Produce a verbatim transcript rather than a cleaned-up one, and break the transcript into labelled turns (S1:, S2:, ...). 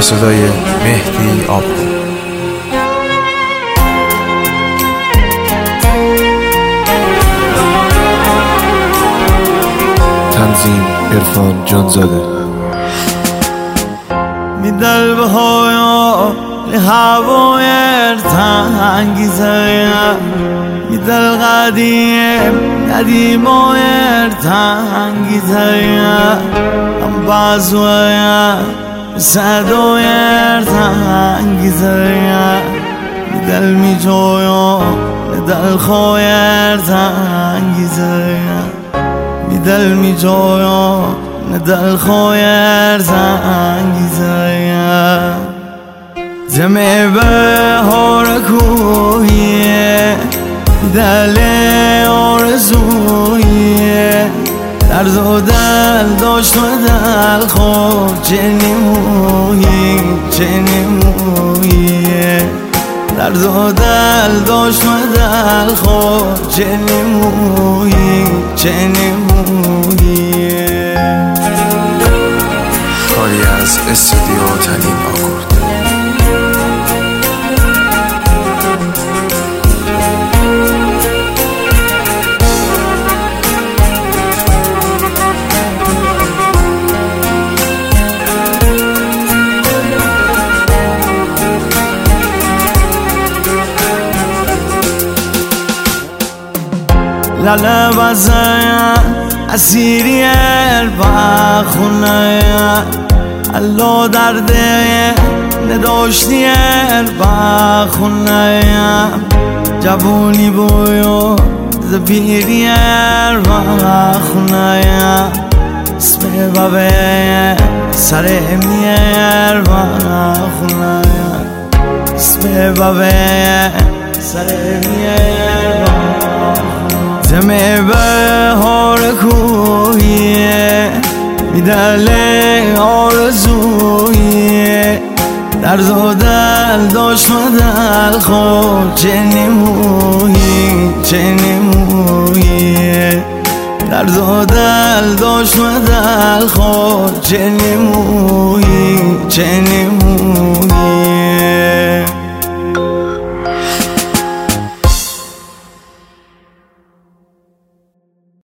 S1: صدای مهدی آبرو. تنظیم عرفان جانزاده.
S2: میدل به هایا لحوای ارتنگیزه میدل قدیم ندیمای ارتنگیزه هم بازوی صدای ارتنگیزه میدل می جویا دل خوی ارتنگیزه میدل می جویا دل خوی ارتنگیزه زمه به هار کویه دل آرزویه درد و دل داشت و دل خود چه نمویی چه نمویی درد و دل داشت و دل خود چه نمویی چه نمویی.
S1: کاری از استودیو تنین آکورد.
S2: لاله بازایا اسیری البا خونایا الله درده نداشتی البا خونایا جوونی بویو زبیری البا خونایا اسم بابه سر امیه البا خونایا اسم بابه سر امیه البا زمه به هار کویه میدل آرزویه درد و دل داشت و دل خود چه نمویی چه نمویی درد و دل داشت و دل خود چه نمویی چه نمویی.